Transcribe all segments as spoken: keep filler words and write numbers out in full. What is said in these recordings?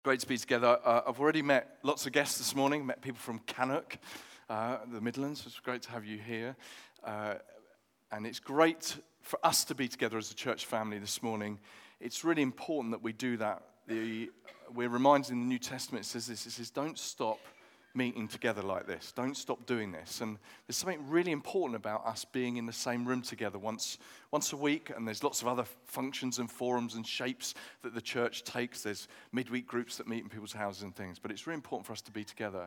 Great to be together. Uh, I've already met lots of guests this morning, met people from Cannock, uh, the Midlands. It's great to have you here. Uh, and it's great for us to be together as a church family this morning. It's really important that we do that. The, we're reminded in the New Testament, it says this, it says, don't stop meeting together like this. Don't stop doing this. And there's something really important about us being in the same room together once once a week, and there's lots of other functions and forums and shapes that the church takes. There's midweek groups that meet in people's houses and things, but it's really important for us to be together.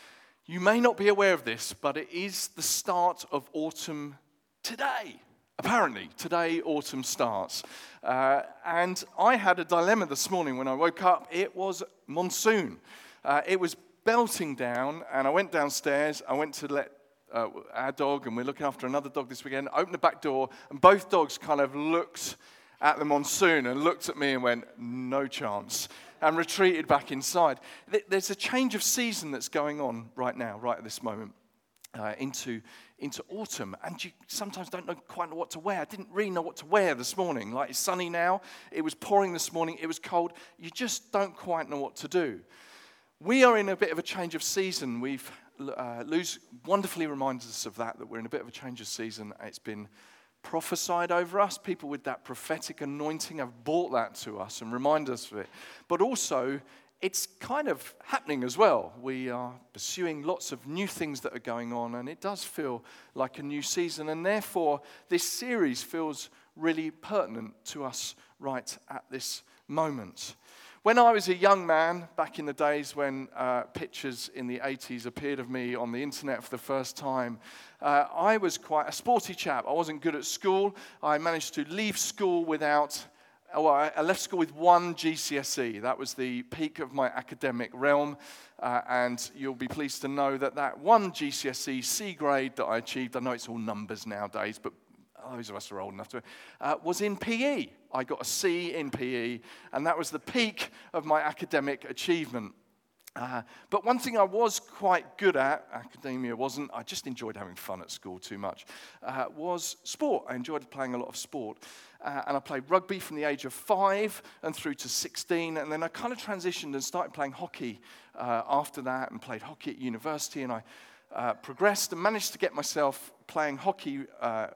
You may not be aware of this, but it is the start of autumn today. Apparently, today autumn starts. Uh, and I had a dilemma this morning when I woke up. It was monsoon. Uh, it was belting down, and I went downstairs. I went to let uh, our dog, and we're looking after another dog this weekend, opened the back door, and both dogs kind of looked at the monsoon and looked at me and went, no chance, and retreated back inside. There's a change of season that's going on right now, right at this moment, uh, into, into autumn, and you sometimes don't know quite know what to wear. I didn't really know what to wear this morning. Like, it's sunny now. It was pouring this morning. It was cold. You just don't quite know what to do. We are in a bit of a change of season. We've uh, Lou's wonderfully reminds us of that, that we're in a bit of a change of season. It's been prophesied over us. People with that prophetic anointing have brought that to us and remind us of it. But also, it's kind of happening as well. We are pursuing lots of new things that are going on, and it does feel like a new season. And therefore, this series feels really pertinent to us right at this moment. When I was a young man, back in the days when uh, pictures in the eighties appeared of me on the internet for the first time, uh, I was quite a sporty chap. I wasn't good at school. I managed to leave school without, well, I left school with one G C S E. That was the peak of my academic realm, uh, and you'll be pleased to know that that one G C S E C grade that I achieved, I know it's all numbers nowadays, but those of us are old enough to, uh, was in P E. I got a C in P E, and that was the peak of my academic achievement. Uh, but one thing I was quite good at, academia wasn't, I just enjoyed having fun at school too much, uh, was sport. I enjoyed playing a lot of sport. Uh, and I played rugby from the age of five and through to sixteen, and then I kind of transitioned and started playing hockey uh, after that, and played hockey at university, and I uh, progressed and managed to get myself playing hockey uh,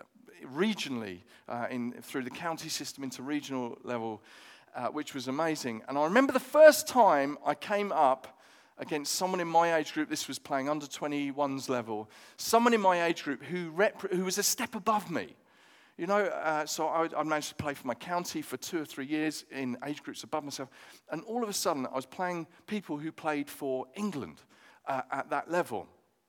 regionally, uh, in through the county system into regional level, uh, which was amazing. And I remember the first time I came up against someone in my age group. This was playing under twenty-ones level. Someone in my age group who rep- who was a step above me. You know, uh, so I, I managed to play for my county for two or three years in age groups above myself. And all of a sudden, I was playing people who played for England uh, at that level.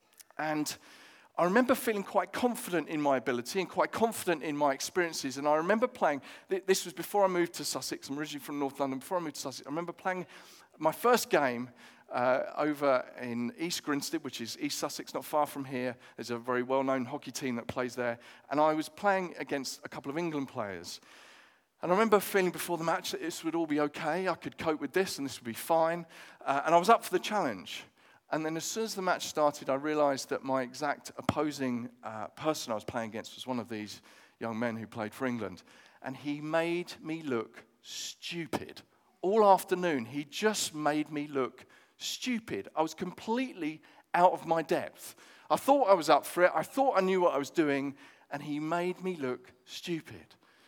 And I remember feeling quite confident in my ability and quite confident in my experiences. And I remember playing, this was before I moved to Sussex. I'm originally from North London. Before I moved to Sussex, I remember playing my first game uh, over in East Grinstead, which is East Sussex, not far from here. There's a very well-known hockey team that plays there. And I was playing against a couple of England players. And I remember feeling before the match that this would all be okay. I could cope with this and this would be fine. Uh, and I was up for the challenge. And then as soon as the match started, I realized that my exact opposing uh, person I was playing against was one of these young men who played for England. And he made me look stupid. All afternoon, he just made me look stupid. I was completely out of my depth. I thought I was up for it. I thought I knew what I was doing. And he made me look stupid.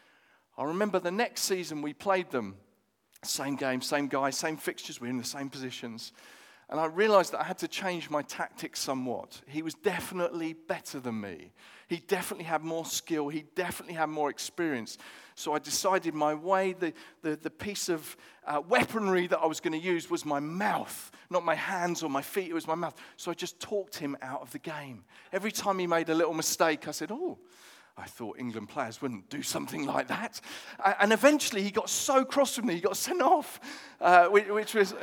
I remember the next season we played them. Same game, same guy, same fixtures. We were in the same positions. And I realized that I had to change my tactics somewhat. He was definitely better than me. He definitely had more skill. He definitely had more experience. So I decided my way, the, the, the piece of uh, weaponry that I was going to use was my mouth, not my hands or my feet. It was my mouth. So I just talked him out of the game. Every time he made a little mistake, I said, oh, I thought England players wouldn't do something like that. And eventually he got so cross with me, he got sent off, uh, which, which was...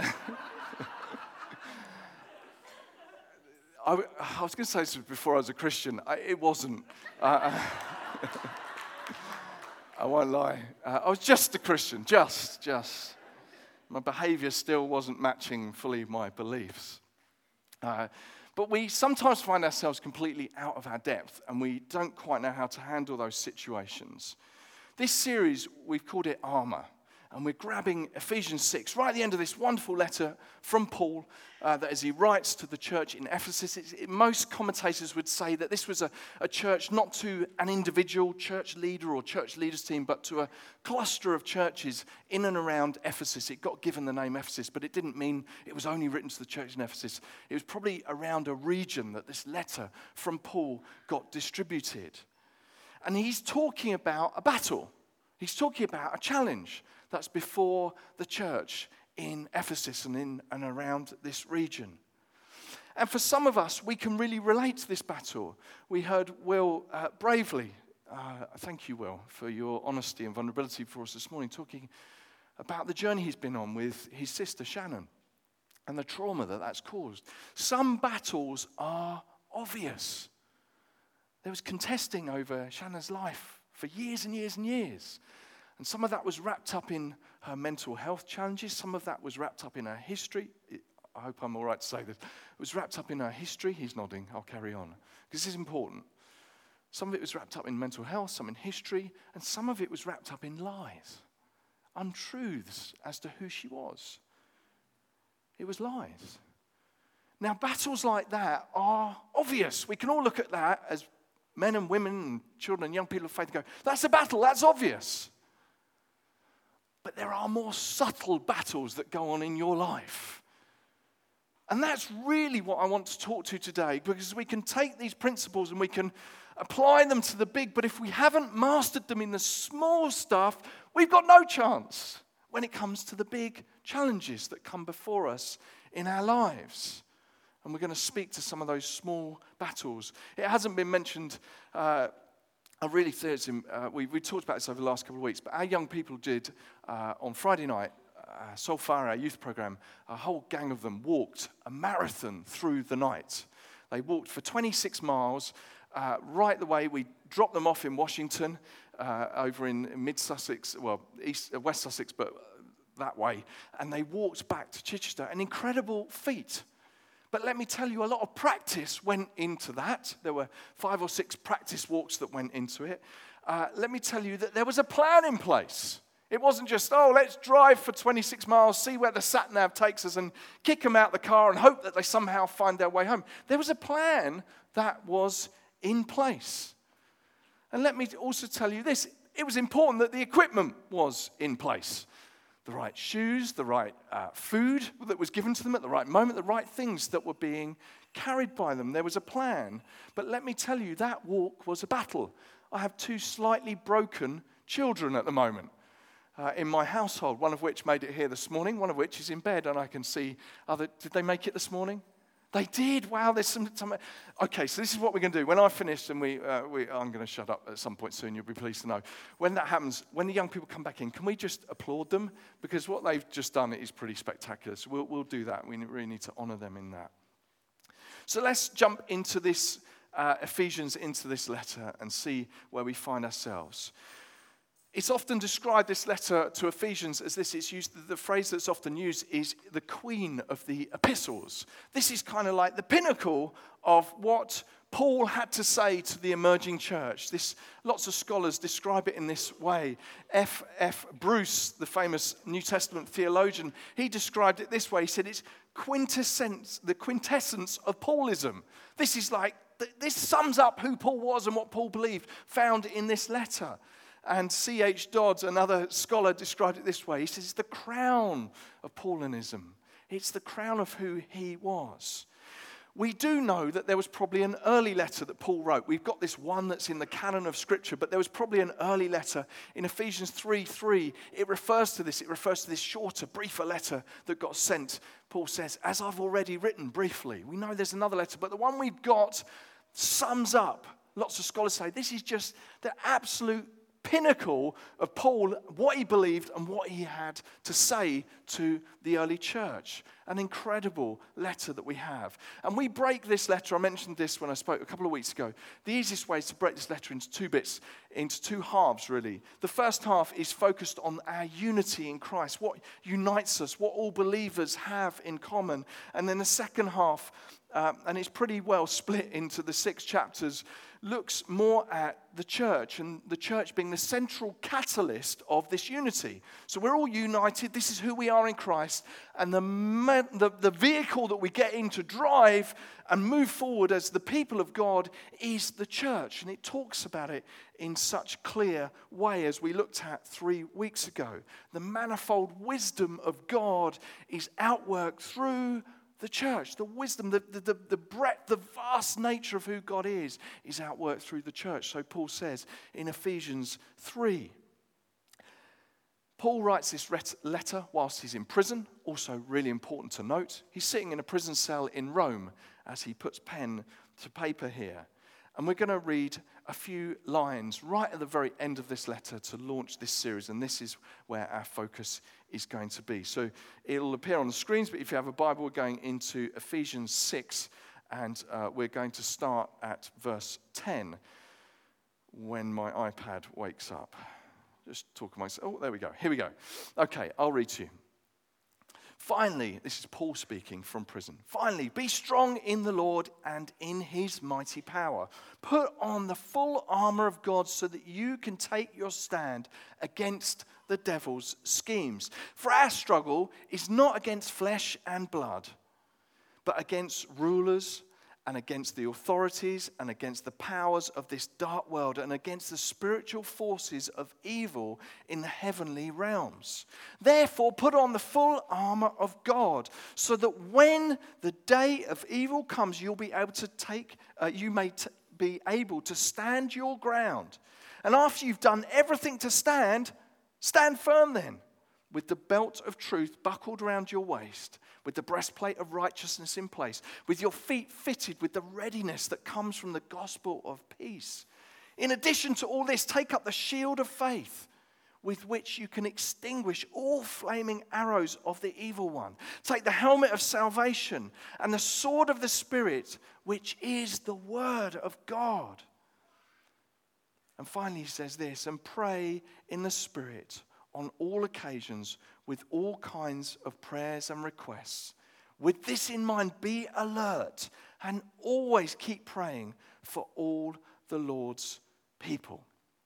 I, I was going to say this before I was a Christian. I, it wasn't. Uh, I won't lie. Uh, I was just a Christian, just, just. My behavior still wasn't matching fully my beliefs. Uh, but we sometimes find ourselves completely out of our depth, and we don't quite know how to handle those situations. This series, we've called it Armor. And we're grabbing Ephesians six, right at the end of this wonderful letter from Paul, uh, that as he writes to the church in Ephesus, it's, it, most commentators would say that this was a, a church not to an individual church leader or church leaders team, but to a cluster of churches in and around Ephesus. It got given the name Ephesus, but it didn't mean it was only written to the church in Ephesus. It was probably around a region that this letter from Paul got distributed. And he's talking about a battle. He's talking about a challenge that's before the church in Ephesus and in and around this region. And for some of us, we can really relate to this battle. We heard Will uh, bravely, uh, thank you, Will, for your honesty and vulnerability for us this morning, talking about the journey he's been on with his sister Shannon and the trauma that that's caused. Some battles are obvious. There was contesting over Shannon's life for years and years and years. And some of that was wrapped up in her mental health challenges. Some of that was wrapped up in her history. It, I hope I'm all right to say this. It was wrapped up in her history. He's nodding. I'll carry on. Because this is important. Some of it was wrapped up in mental health, some in history, and some of it was wrapped up in lies, untruths as to who she was. It was lies. Now, battles like that are obvious. We can all look at that as men and women and children and young people of faith and go, that's a battle, that's obvious. But there are more subtle battles that go on in your life. And that's really what I want to talk to today, because we can take these principles and we can apply them to the big, but if we haven't mastered them in the small stuff, we've got no chance when it comes to the big challenges that come before us in our lives. And we're going to speak to some of those small battles. It hasn't been mentioned, uh, I really think it's, uh, we, we talked about this over the last couple of weeks, but our young people did, uh, on Friday night, uh, so far our youth program, a whole gang of them walked a marathon through the night. They walked for twenty-six miles, uh, right the way. We dropped them off in Washington, uh, over in, in mid-Sussex, well, east, uh, West Sussex, but that way. And they walked back to Chichester, an incredible feat. But let me tell you, a lot of practice went into that. There were five or six practice walks that went into it. Uh, let me tell you that there was a plan in place. It wasn't just, oh, let's drive for twenty-six miles, see where the sat-nav takes us, and kick them out the car and hope that they somehow find their way home. There was a plan that was in place. And let me also tell you this. It was important that the equipment was in place. The right shoes, the right uh, food that was given to them at the right moment, the right things that were being carried by them. There was a plan. But let me tell you, that walk was a battle. I have two slightly broken children at the moment uh, in my household, one of which made it here this morning, one of which is in bed, and I can see other. Did they make it this morning? They did. Wow, there's some, some. Okay, so this is what we're going to do. When I finish, and we, uh, we, I'm going to shut up at some point soon. You'll be pleased to know. When that happens, when the young people come back in, can we just applaud them? Because what they've just done is pretty spectacular. So we'll, we'll do that. We really need to honor them in that. So let's jump into this uh, Ephesians, into this letter, and see where we find ourselves. It's often described, this letter to Ephesians, as this. It's used, the phrase that's often used is the queen of the epistles. This is kind of like the pinnacle of what Paul had to say to the emerging church. This, lots of scholars describe it in this way. F F Bruce, the famous New Testament theologian, he described it this way. He said it's quintessence, the quintessence of Paulism. This is like, this sums up who Paul was and what Paul believed, found in this letter. And C H Dodds, another scholar, described it this way. He says it's the crown of Paulinism. It's the crown of who he was. We do know that there was probably an early letter that Paul wrote. We've got this one that's in the canon of Scripture, but there was probably an early letter. In Ephesians three three, it refers to this. It refers to this shorter, briefer letter that got sent. Paul says, as I've already written briefly. We know there's another letter, but the one we've got sums up. Lots of scholars say this is just the absolute pinnacle of Paul, what he believed and what he had to say to the early church. An incredible letter that we have. And we break this letter, I mentioned this when I spoke a couple of weeks ago. The easiest way is to break this letter into two bits, into two halves really. The first half is focused on our unity in Christ, what unites us, what all believers have in common. And then the second half um, and it's pretty well split into the six chapters, looks more at the church and the church being the central catalyst of this unity. So we're all united. This is who we are in Christ. And the, the, the vehicle that we get in to drive and move forward as the people of God is the church. And it talks about it in such clear way as we looked at three weeks ago. The manifold wisdom of God is outworked through the church. The wisdom, the, the, the breadth, the vast nature of who God is, is outworked through the church. So Paul says in Ephesians three. Paul writes this letter whilst he's in prison. Also really important to note. He's sitting in a prison cell in Rome as he puts pen to paper here. And we're going to read a few lines right at the very end of this letter to launch this series. And this is where our focus is going to be. So it'll appear on the screens, but if you have a Bible, we're going into Ephesians six. And uh, we're going to start at verse ten when my iPad wakes up. Just talk to myself. Oh, there we go. Here we go. Okay, I'll read to you. Finally, this is Paul speaking from prison. Finally, be strong in the Lord and in his mighty power. Put on the full armor of God so that you can take your stand against the devil's schemes. For our struggle is not against flesh and blood, but against rulers and against the authorities and against the powers of this dark world and against the spiritual forces of evil in the heavenly realms. Therefore, put on the full armor of God so that when the day of evil comes, you'll be able to take, uh, you may t- be able to stand your ground. And after you've done everything to stand, stand firm then, with the belt of truth buckled around your waist, with the breastplate of righteousness in place, with your feet fitted with the readiness that comes from the gospel of peace. In addition to all this, take up the shield of faith, with which you can extinguish all flaming arrows of the evil one. Take the helmet of salvation and the sword of the Spirit, which is the word of God. And finally he says this, and pray in the Spirit on all occasions with all kinds of prayers and requests. With this in mind, be alert and always keep praying for all the Lord's people.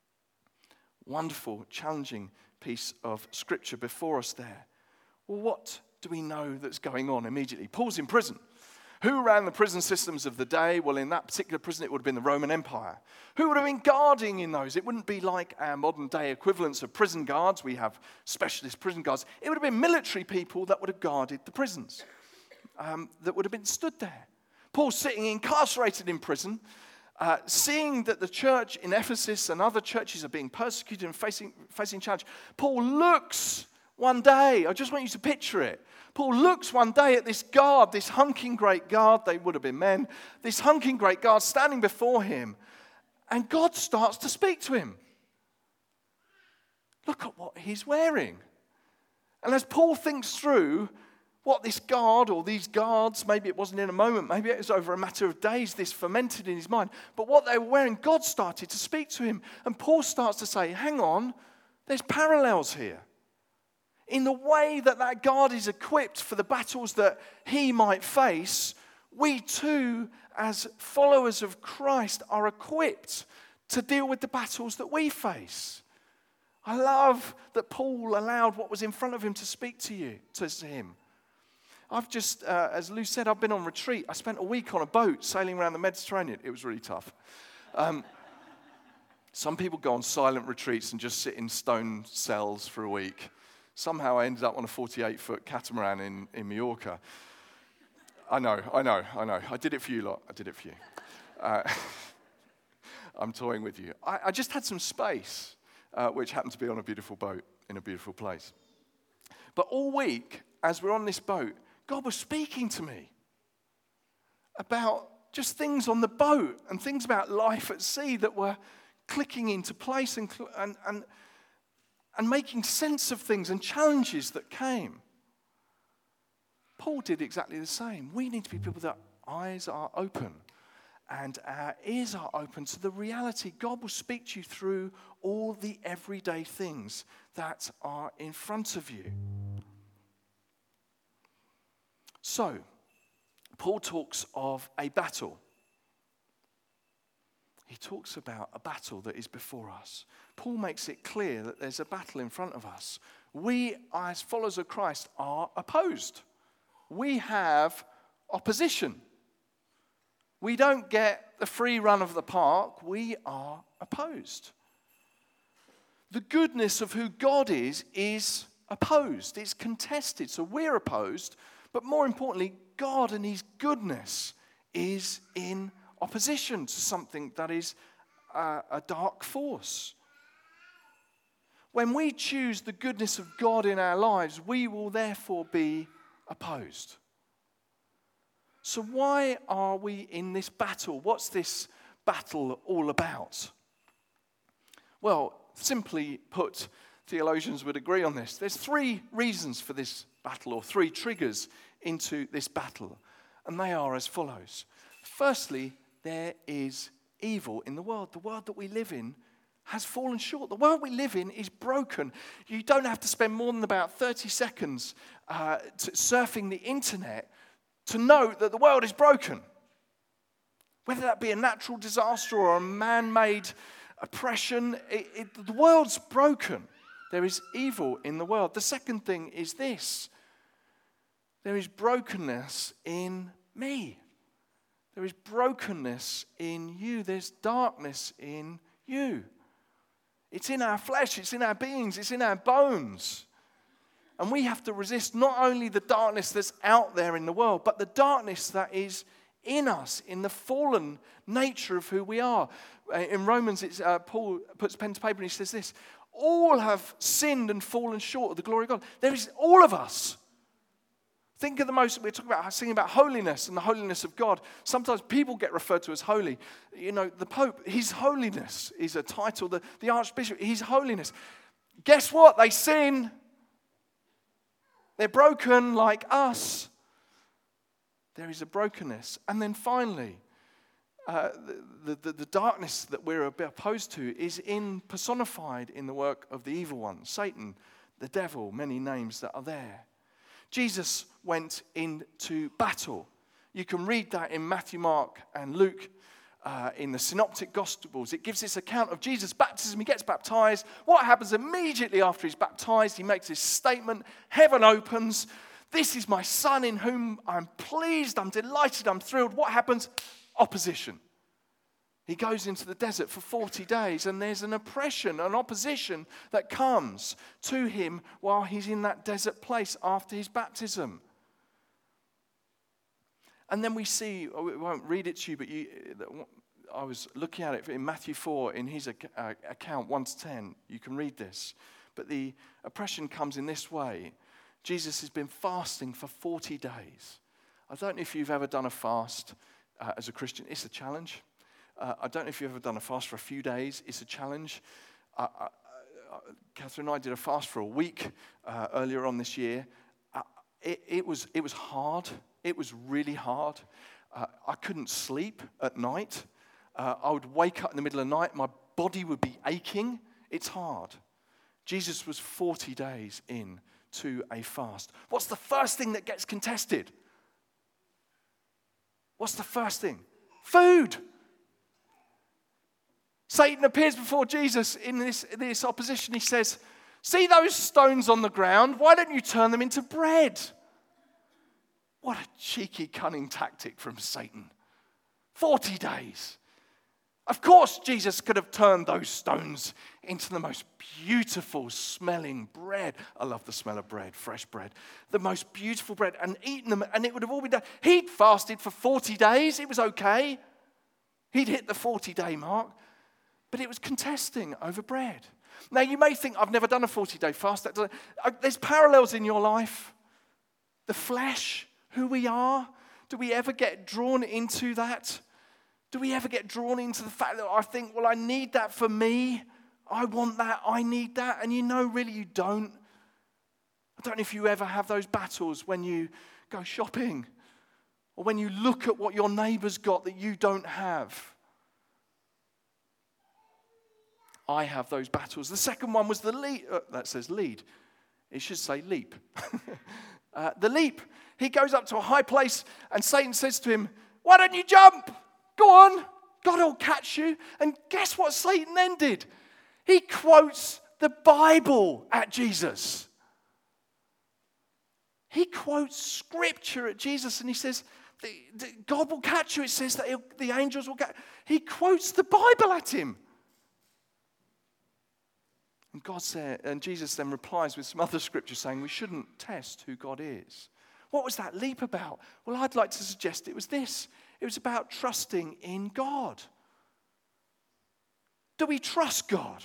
Wonderful, challenging piece of scripture before us there. Well, what do we know that's going on immediately? Paul's in prison. Who ran the prison systems of the day? Well, in that particular prison, it would have been the Roman Empire. Who would have been guarding in those? It wouldn't be like our modern day equivalents of prison guards. We have specialist prison guards. It would have been military people that would have guarded the prisons, um, that would have been stood there. Paul's sitting incarcerated in prison, uh, seeing that the church in Ephesus and other churches are being persecuted and facing, facing challenge. Paul looks one day, I just want you to picture it. Paul looks one day at this guard, this hunking great guard, they would have been men, this hunking great guard standing before him, and God starts to speak to him. Look at what he's wearing. And as Paul thinks through what this guard or these guards, maybe it wasn't in a moment, maybe it was over a matter of days, this fermented in his mind, but what they were wearing, God started to speak to him. And Paul starts to say, hang on, there's parallels here. In the way that that guard is equipped for the battles that he might face, we too, as followers of Christ, are equipped to deal with the battles that we face. I love that Paul allowed what was in front of him to speak to you, to him. I've just, uh, as Lou said, I've been on retreat. I spent a week on a boat sailing around the Mediterranean. It was really tough. Um, some people go on silent retreats and just sit in stone cells for a week. Somehow I ended up on a forty-eight foot catamaran in, in Mallorca. I know, I know, I know. I did it for you lot. I did it for you. Uh, I'm toying with you. I, I just had some space, uh, which happened to be on a beautiful boat in a beautiful place. But all week, as we're on this boat, God was speaking to me about just things on the boat and things about life at sea that were clicking into place and and and and making sense of things and challenges that came. Paul did exactly the same. We need to be people that eyes are open and our ears are open to the reality. God will speak to you through all the everyday things that are in front of you. So, Paul talks of a battle. He talks about a battle that is before us. Paul makes it clear that there's a battle in front of us. We, as followers of Christ, are opposed. We have opposition. We don't get the free run of the park. We are opposed. The goodness of who God is is opposed. It's contested. So we're opposed. But more importantly, God and his goodness is in opposition to something that is a, a dark force. When we choose the goodness of God in our lives, we will therefore be opposed. So why are we in this battle? What's this battle all about? Well, simply put, theologians would agree on this. There's three reasons for this battle, or three triggers into this battle, and they are as follows. Firstly, there is evil in the world. The world that we live in has fallen short. The world we live in is broken. You don't have to spend more than about thirty seconds uh, to surfing the internet to know that the world is broken. Whether that be a natural disaster or a man-made oppression, it, it, the world's broken. There is evil in the world. The second thing is this. There is brokenness in me. There is brokenness in you. There's darkness in you. It's in our flesh, it's in our beings, it's in our bones. And we have to resist not only the darkness that's out there in the world, but the darkness that is in us, in the fallen nature of who we are. In Romans, it's, uh, Paul puts pen to paper and he says this: all have sinned and fallen short of the glory of God. There is all of us. Think of the most, we're talking about singing about holiness and the holiness of God. Sometimes people get referred to as holy. You know, the Pope, his holiness is a title. The, the Archbishop, his holiness. Guess what? They sin. They're broken like us. There is a brokenness. And then finally, uh, the, the, the darkness that we're opposed to is in personified in the work of the evil one, Satan, the devil, many names that are there. Jesus went into battle. You can read that in Matthew, Mark, and Luke, uh, in the Synoptic Gospels. It gives this account of Jesus' baptism. He gets baptized. What happens immediately after he's baptized? He makes this statement. Heaven opens. This is my son in whom I'm pleased, I'm delighted, I'm thrilled. What happens? Opposition. He goes into the desert for forty days, and there's an oppression, an opposition that comes to him while he's in that desert place after his baptism. And then we see, I won't read it to you, but you, I was looking at it in Matthew four, in his account, one to ten. You can read this. But the oppression comes in this way. Jesus has been fasting for forty days. I don't know if you've ever done a fast uh, as a Christian. It's a challenge. Uh, I don't know if you've ever done a fast for a few days. It's a challenge. Uh, uh, uh, Catherine and I did a fast for a week uh, earlier on this year. Uh, it, it was it was hard. It was really hard. Uh, I couldn't sleep at night. Uh, I would wake up in the middle of the night. My body would be aching. It's hard. Jesus was forty days in to a fast. What's the first thing that gets contested? What's the first thing? Food. Satan appears before Jesus in this, this opposition. He says, see those stones on the ground? Why don't you turn them into bread? What a cheeky, cunning tactic from Satan. Forty days. Of course, Jesus could have turned those stones into the most beautiful smelling bread. I love the smell of bread, fresh bread. The most beautiful bread, and eaten them, and it would have all been done. He'd fasted for forty days. It was okay. He'd hit the forty-day mark. But it was contesting over bread. Now, you may think, I've never done a forty-day fast. That There's parallels in your life. The flesh, who we are. Do we ever get drawn into that? Do we ever get drawn into the fact that I think, well, I need that for me. I want that. I need that. And you know, really, you don't. I don't know if you ever have those battles when you go shopping or when you look at what your neighbour's got that you don't have. I have those battles. The second one was the lead. Uh, that says lead. It should say leap. uh, the leap. he goes up to a high place and Satan says to him, why don't you jump? Go on. God will catch you. And guess what Satan then did? He quotes the Bible at Jesus. He quotes scripture at Jesus and he says, God will catch you. It says that the angels will catch. He quotes the Bible at him. And God said, and Jesus then replies with some other scripture saying we shouldn't test who God is. What was that leap about? Well, I'd like to suggest it was this. It was about trusting in God. Do we trust God?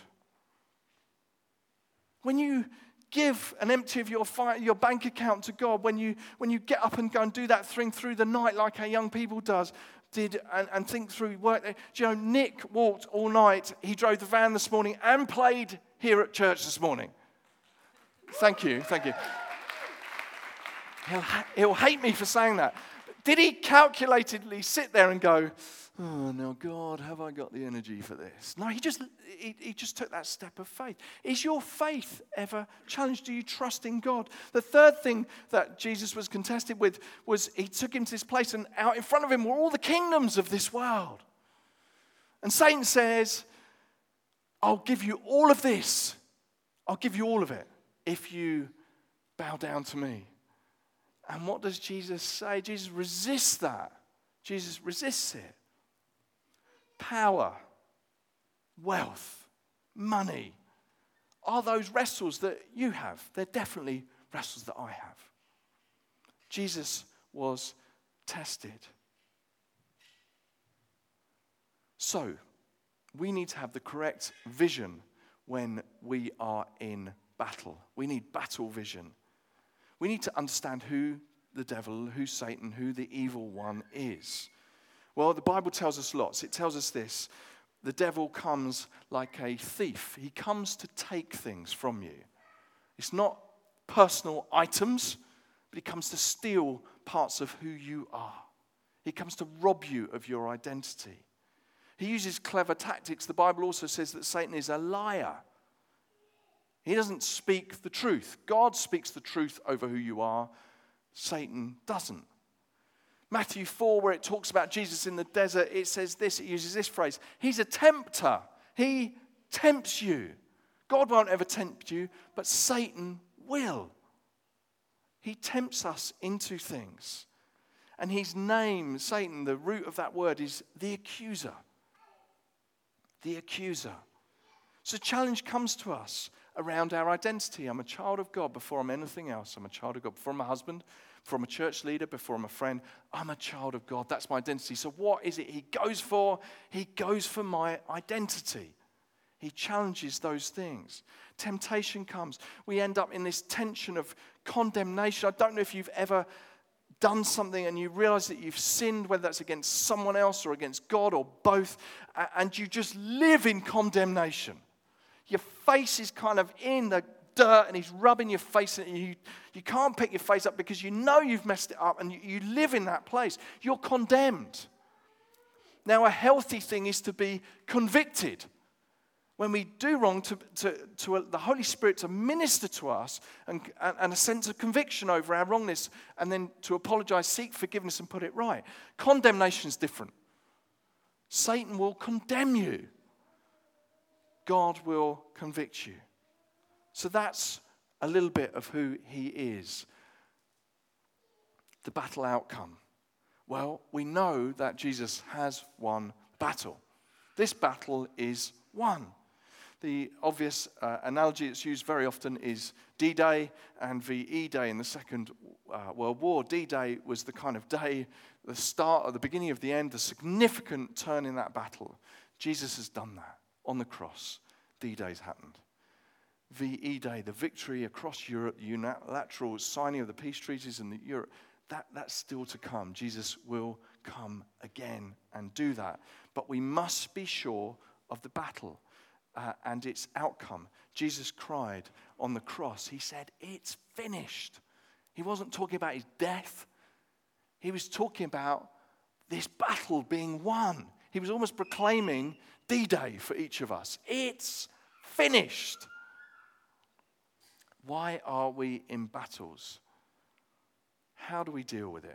When you give an empty of your fi- your bank account to God, when you when you get up and go and do that thing through the night like our young people does, did and, and think through work. Do you know, Nick walked all night. He drove the van this morning and played here at church this morning. Thank you, thank you. He'll, he'll hate me for saying that. Did he calculatedly sit there and go, oh, now, God, have I got the energy for this? No, he just he, he just took that step of faith. Is your faith ever challenged? Do you trust in God? The third thing that Jesus was contested with was he took him to this place and out in front of him were all the kingdoms of this world. And Satan says, I'll give you all of this. I'll give you all of it if you bow down to me. And what does Jesus say? Jesus resists that. Jesus resists it. Power, wealth, money, are those wrestles that you have? They're definitely wrestles that I have. Jesus was tested. So, we need to have the correct vision when we are in battle. We need battle vision. We need to understand who the devil, who Satan, who the evil one is. Well, the Bible tells us lots. It tells us this. The devil comes like a thief. He comes to take things from you. It's not personal items, but he comes to steal parts of who you are. He comes to rob you of your identity. He uses clever tactics. The Bible also says that Satan is a liar. He doesn't speak the truth. God speaks the truth over who you are. Satan doesn't. Matthew four, where it talks about Jesus in the desert, it says this, it uses this phrase. He's a tempter. He tempts you. God won't ever tempt you, but Satan will. He tempts us into things. And his name, Satan, the root of that word is the accuser. The accuser. So challenge comes to us around our identity. I'm a child of God before I'm anything else. I'm a child of God before I'm a husband, before I'm a church leader, before I'm a friend. I'm a child of God. That's my identity. So what is it he goes for? He goes for my identity. He challenges those things. Temptation comes. We end up in this tension of condemnation. I don't know if you've ever done something and you realize that you've sinned, whether that's against someone else or against God or both, and you just live in condemnation. Your face is kind of in the dirt and he's rubbing your face and you, you can't pick your face up because you know you've messed it up and you, you live in that place. You're condemned. Now, a healthy thing is to be convicted. When we do wrong, to, to, to a, the Holy Spirit to minister to us and, and, and a sense of conviction over our wrongness and then to apologize, seek forgiveness and put it right. Condemnation is different. Satan will condemn you. God will convict you. So that's a little bit of who he is. The battle outcome. Well, we know that Jesus has won battle. This battle is won. The obvious uh, analogy that's used very often is D-Day and V E-Day in the Second uh, World War. D-Day was the kind of day, the start or the beginning of the end, the significant turn in that battle. Jesus has done that on the cross. D-Day's happened. V E-Day, the victory across Europe, the unilateral signing of the peace treaties in the Europe, that, that's still to come. Jesus will come again and do that. But we must be sure of the battle. Uh, and its outcome. Jesus cried on the cross. He said, it's finished. He wasn't talking about his death. He was talking about this battle being won. He was almost proclaiming D-Day for each of us. It's finished. Why are we in battles? how do we deal with it?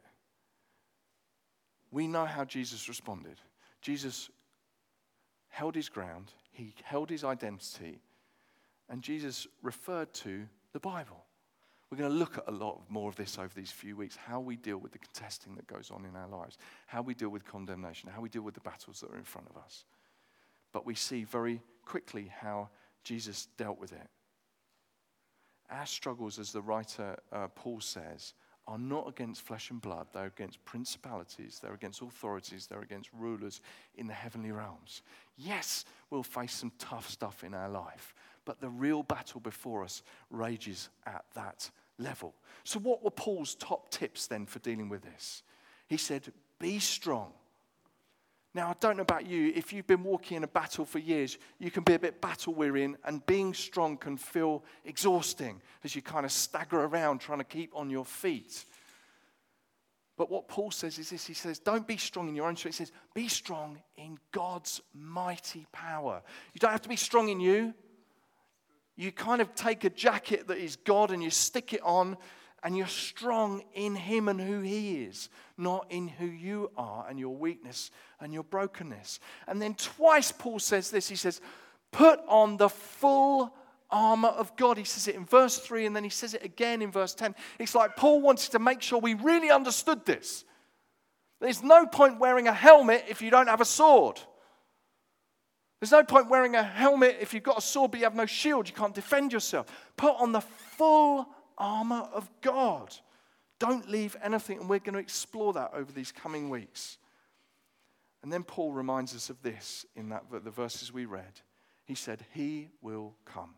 We know how Jesus responded. Jesus held his ground, he held his identity, and Jesus referred to the Bible. We're going to look at a lot more of this over these few weeks, how we deal with the contesting that goes on in our lives, how we deal with condemnation, how we deal with the battles that are in front of us. But we see very quickly how Jesus dealt with it. Our struggles, as the writer uh, Paul says, are not against flesh and blood. They're against principalities. They're against authorities. They're against rulers in the heavenly realms. Yes, we'll face some tough stuff in our life, but the real battle before us rages at that level. So what were Paul's top tips then for dealing with this? He said, be strong. Now, I don't know about you, if you've been walking in a battle for years, you can be a bit battle weary, and being strong can feel exhausting as you kind of stagger around trying to keep on your feet. But what Paul says is this, he says, don't be strong in your own strength. He says, be strong in God's mighty power. You don't have to be strong in you. You kind of take a jacket that is God and you stick it on, and you're strong in him and who he is, not in who you are and your weakness and your brokenness. And then twice Paul says this. He says, put on the full armor of God. He says it in verse three, and then he says it again in verse ten. It's like Paul wanted to make sure we really understood this. There's no point wearing a helmet if you don't have a sword. There's no point wearing a helmet if you've got a sword but you have no shield. You can't defend yourself. Put on the full armor of God. Don't leave anything, and we're going to explore that over these coming weeks. And then Paul reminds us of this in that the verses we read. He said, he will come.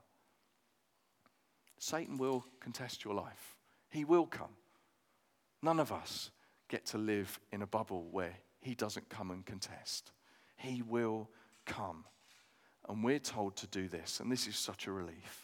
Satan will contest your life. He will come. None of us get to live in a bubble where he doesn't come and contest. He will come. And we're told to do this, and this is such a relief.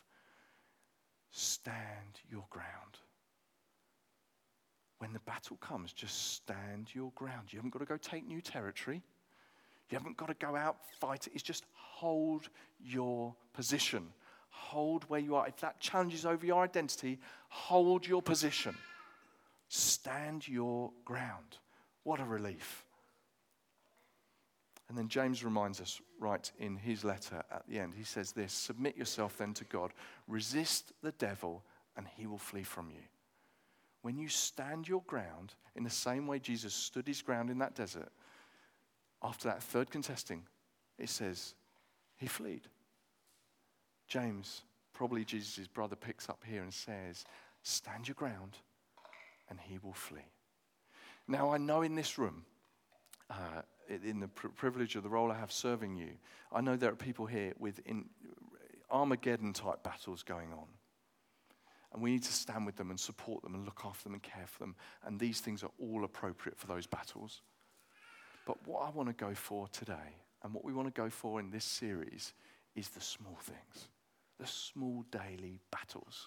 Stand your ground. When the battle comes, just stand your ground. You haven't got to go take new territory. You haven't got to go out fight it. It's just hold your position. Hold where you are. If that challenges over your identity, hold your position. Stand your ground. What a relief. And then James reminds us right in his letter at the end. He says this, submit yourself then to God. Resist the devil and he will flee from you. When you stand your ground in the same way Jesus stood his ground in that desert, after that third contesting, it says he fled. James, probably Jesus' brother, picks up here and says, stand your ground and he will flee. Now I know in this room, uh, in the privilege of the role I have serving you, I know there are people here with in Armageddon-type battles going on. And we need to stand with them and support them and look after them and care for them. And these things are all appropriate for those battles. But what I want to go for today, and what we want to go for in this series, is the small things. The small daily battles.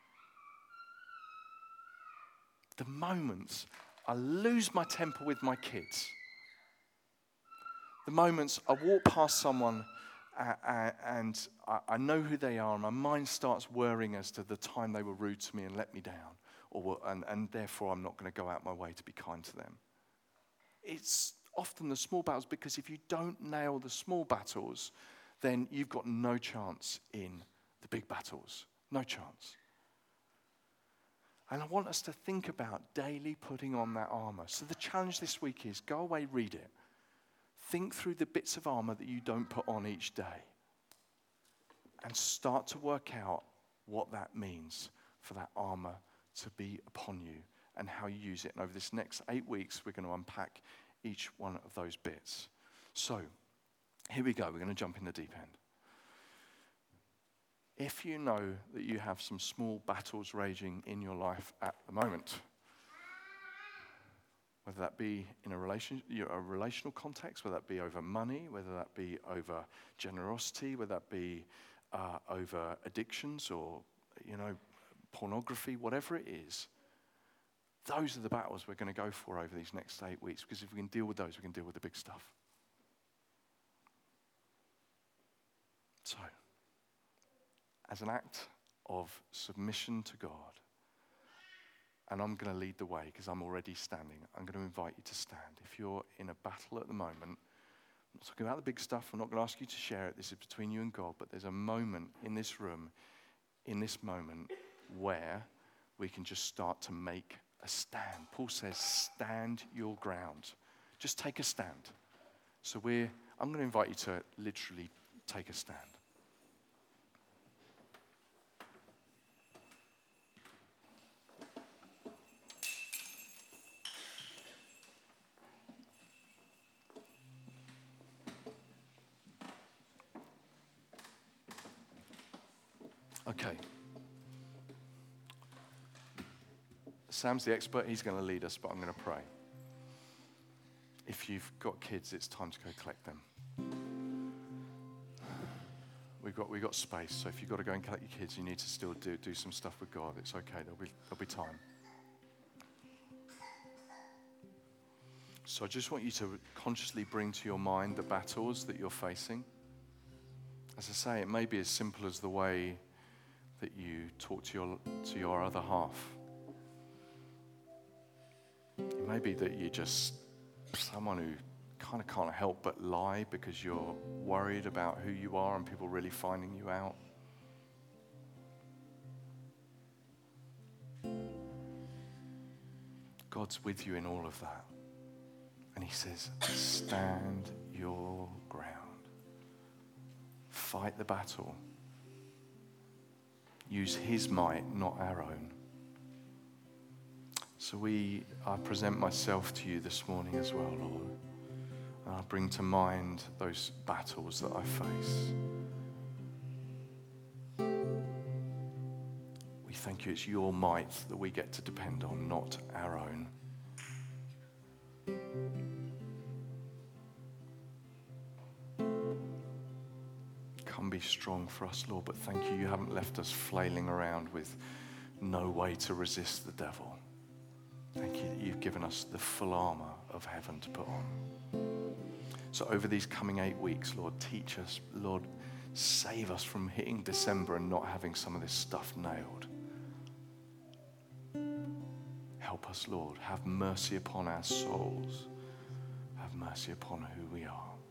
The moments I lose my temper with my kids. The moments I walk past someone uh, uh, and I, I know who they are, and my mind starts worrying as to the time they were rude to me and let me down, or and, and therefore I'm not going to go out my way to be kind to them. It's often the small battles, because if you don't nail the small battles, then you've got no chance in the big battles. No chance. And I want us to think about daily putting on that armor. So the challenge this week is go away, read it. Think through the bits of armor that you don't put on each day. And start to work out what that means for that armor to be upon you and how you use it. And over this next eight weeks, we're going to unpack each one of those bits. So, here we go. We're going to jump in the deep end. If you know that you have some small battles raging in your life at the moment, whether that be in a, relation, you know, a relational context, whether that be over money, whether that be over generosity, whether that be uh, over addictions or, you know, pornography, whatever it is, those are the battles we're going to go for over these next eight weeks, because if we can deal with those, we can deal with the big stuff. So, as an act of submission to God, And I'm going to lead the way because I'm already standing. I'm going to invite you to stand. If you're in a battle at the moment, I'm not talking about the big stuff. I'm not going to ask you to share it. This is between you and God. But there's a moment in this room, in this moment, where we can just start to make a stand. Paul says, stand your ground. Just take a stand. So we're, I'm going to invite you to literally take a stand. Okay. Sam's the expert. He's going to lead us, but I'm going to pray. If you've got kids, it's time to go collect them. We've got we've got space, so if you've got to go and collect your kids, you need to still do, do some stuff with God. It's okay. There'll be there'll be time. So I just want you to consciously bring to your mind the battles that you're facing. As I say, it may be as simple as the way that you talk to your to your other half. It may be that you're just someone who kind of can't help but lie because you're worried about who you are and people really finding you out. God's with you in all of that. And he says, stand your ground. Fight the battle. Use his might, not our own. So we, I present myself to you this morning as well, Lord. And I bring to mind those battles that I face. We thank you it's your might that we get to depend on, not our own. Come be strong for us, Lord, but thank you, you haven't left us flailing around with no way to resist the devil. Thank you that you've given us the full armor of heaven to put on. So over these coming eight weeks, Lord, teach us, Lord, save us from hitting December and not having some of this stuff nailed. Help us, Lord. Have mercy upon our souls. Have mercy upon who we are.